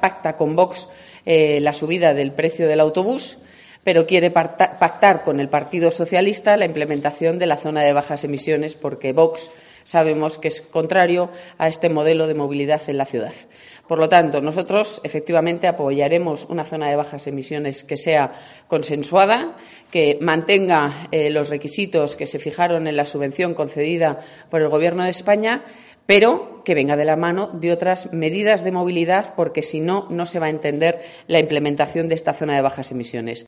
pacta con Vox la subida del precio del autobús, pero quiere pactar con el Partido Socialista la implementación de la zona de bajas emisiones, porque Vox sabemos que es contrario a este modelo de movilidad en la ciudad. Por lo tanto, nosotros efectivamente apoyaremos una zona de bajas emisiones que sea consensuada, que mantenga los requisitos que se fijaron en la subvención concedida por el Gobierno de España, pero que venga de la mano de otras medidas de movilidad, porque si no, no se va a entender la implementación de esta zona de bajas emisiones.